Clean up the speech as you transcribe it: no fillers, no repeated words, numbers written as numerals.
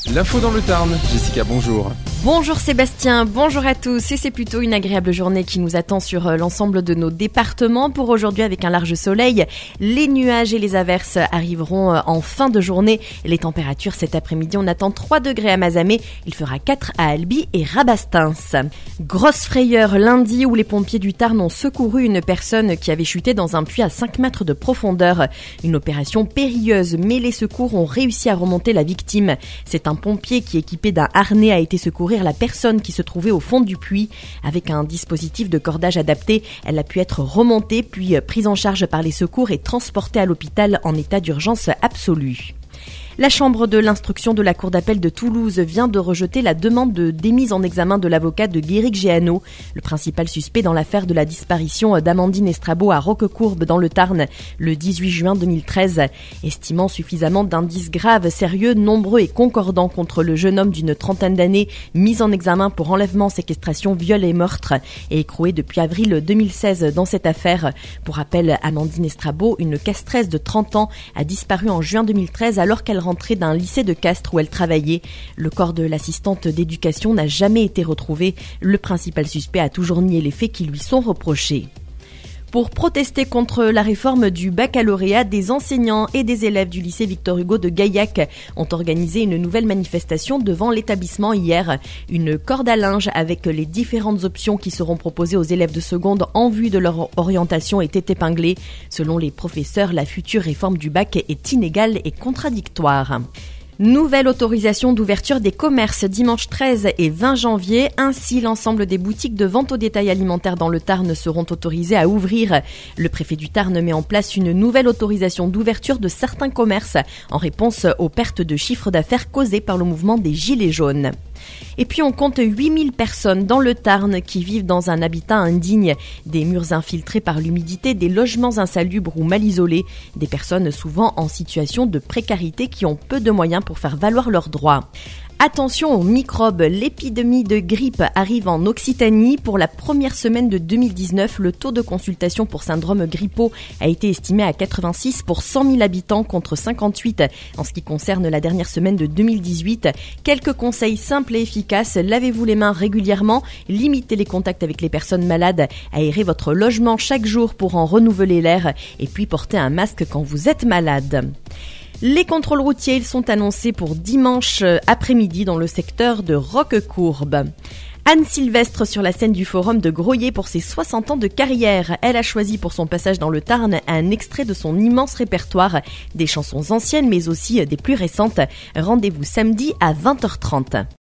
L'info dans le Tarn, Jessica, bonjour. Bonjour Sébastien, bonjour à tous, et c'est plutôt une agréable journée qui nous attend sur l'ensemble de nos départements. Pour aujourd'hui, avec un large soleil, les nuages et les averses arriveront en fin de journée. Les températures cet après-midi, on attend 3 degrés à Mazamet, il fera 4 à Albi et Rabastens. Grosse frayeur lundi où les pompiers du Tarn ont secouru une personne qui avait chuté dans un puits à 5 mètres de profondeur. Une opération périlleuse, mais les secours ont réussi à remonter la victime. C'est un pompier qui, équipé d'un harnais, a été secouru la personne qui se trouvait au fond du puits. Avec un dispositif de cordage adapté, elle a pu être remontée puis prise en charge par les secours et transportée à l'hôpital en état d'urgence absolue. La chambre de l'instruction de la cour d'appel de Toulouse vient de rejeter la demande de démise en examen de l'avocat de Guéric Géano, le principal suspect dans l'affaire de la disparition d'Amandine Estrabo à Roquecourbe dans le Tarn le 18 juin 2013. Estimant suffisamment d'indices graves, sérieux, nombreux et concordants contre le jeune homme d'une trentaine d'années mis en examen pour enlèvement, séquestration, viol et meurtre et écroué depuis avril 2016 dans cette affaire. Pour rappel, Amandine Estrabo, une castresse de 30 ans, a disparu en juin 2013 alors qu'elle rentrait d'un lycée de Castres où elle travaillait. Le corps de l'assistante d'éducation n'a jamais été retrouvé. Le principal suspect a toujours nié les faits qui lui sont reprochés. Pour protester contre la réforme du baccalauréat, des enseignants et des élèves du lycée Victor Hugo de Gaillac ont organisé une nouvelle manifestation devant l'établissement hier. Une corde à linge avec les différentes options qui seront proposées aux élèves de seconde en vue de leur orientation était épinglée. Selon les professeurs, la future réforme du bac est inégale et contradictoire. Nouvelle autorisation d'ouverture des commerces dimanche 13 et 20 janvier. Ainsi, l'ensemble des boutiques de vente au détail alimentaire dans le Tarn seront autorisées à ouvrir. Le préfet du Tarn met en place une nouvelle autorisation d'ouverture de certains commerces en réponse aux pertes de chiffre d'affaires causées par le mouvement des Gilets jaunes. Et puis on compte 8000 personnes dans le Tarn qui vivent dans un habitat indigne. Des murs infiltrés par l'humidité, des logements insalubres ou mal isolés. Des personnes souvent en situation de précarité qui ont peu de moyens pour faire valoir leurs droits. Attention aux microbes, l'épidémie de grippe arrive en Occitanie. Pour la première semaine de 2019, le taux de consultation pour syndrome grippaux a été estimé à 86 pour 100 000 habitants contre 58 en ce qui concerne la dernière semaine de 2018. Quelques conseils simples et efficaces: lavez-vous les mains régulièrement, limitez les contacts avec les personnes malades, aérez votre logement chaque jour pour en renouveler l'air et puis portez un masque quand vous êtes malade. Les contrôles routiers, ils sont annoncés pour dimanche après-midi dans le secteur de Roquecourbe. Anne Sylvestre sur la scène du Forum de Groyer pour ses 60 ans de carrière. Elle a choisi pour son passage dans le Tarn un extrait de son immense répertoire, des chansons anciennes mais aussi des plus récentes. Rendez-vous samedi à 20h30.